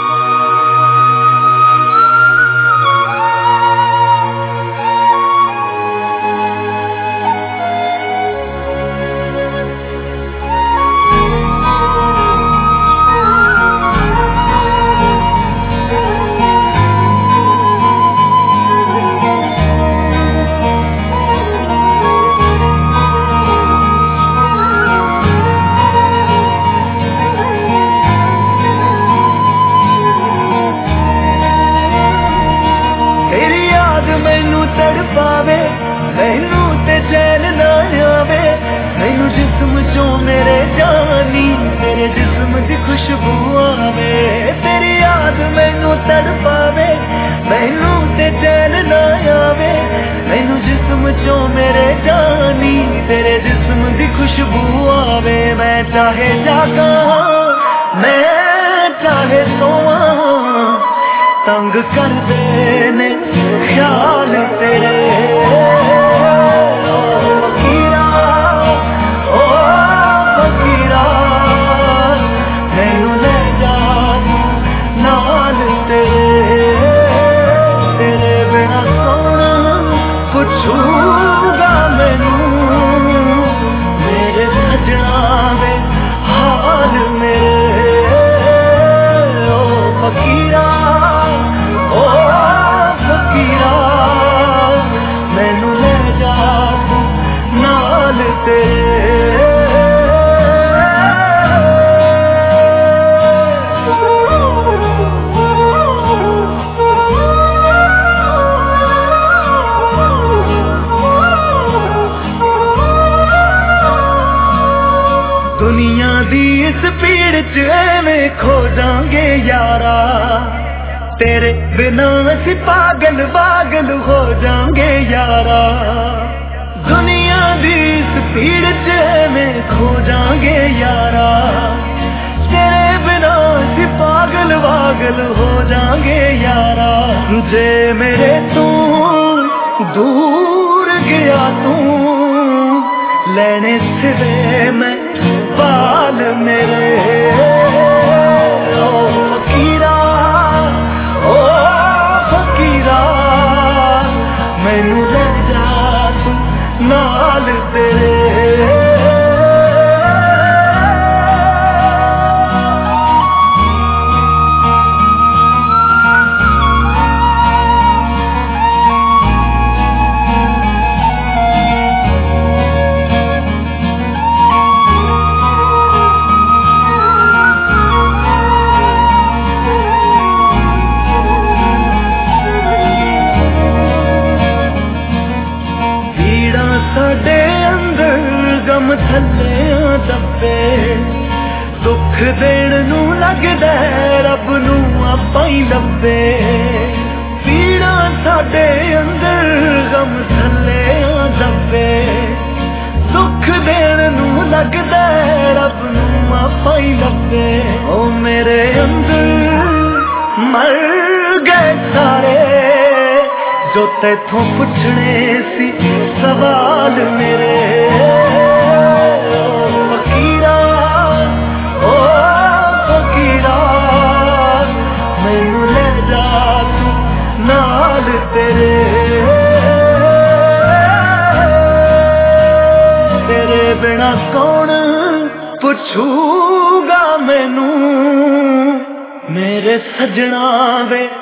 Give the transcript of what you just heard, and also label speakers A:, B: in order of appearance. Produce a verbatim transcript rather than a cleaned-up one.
A: तड़पावे मैनू ते चैन ना आवे, मैनू जिस्म चो मेरे जानी तेरे जिस्म दी खुशबू आवे। तेरी याद मैनू तड़पावे मैनू ते चैन ना आवे, मैनू जिस्म चो मेरे जानी तेरे जिस्म दी खुशबू आवे। मैं चाहे जागा मैं चाहे सोवा तंग कर दे ने ख्याल तेरे। ओ फकीरा ओ फकीरा मैनू ले जा नाल तेरे, तेरे बिना सोना पुछूगा मैनू मेरे सजना दे हाल मेरे। ओ फकीरा ओ फकीरा मैनू ले जा नाल तेरे। दुनिया दी इस भीड़ च एवें खो जांगे यारा, तेरे बिना असी पागल पागल हो जाएंगे यारा। दुनिया दी इस भीड़ च में खो जाएंगे यारा, तेरे बिना असी पागल पागल हो जाएंगे यारा। जे मेरे तू दूर गया तू लेने सिवे मैं बाल मेरे। ओ फकीरा ओ फकीरा मैनू ले जा तू नाल तेरे। साडे अंदर गम थले दबे, दुख देण नू लगदा रब नू आपां ही लभे। पीड़ा साडे अंदर गम थले दबे, दुख देण नू लगदा रब नू आपां ही लभे। ओ मेरे अंदर मर गए सारे जो तेथों पुछने सी सवाल मेरे। ओ फकीरा ओ फकीरा मैनू ले जा तू नाल तेरे, तेरे बिना कौन पुछूगा मैनू मेरे सजना वे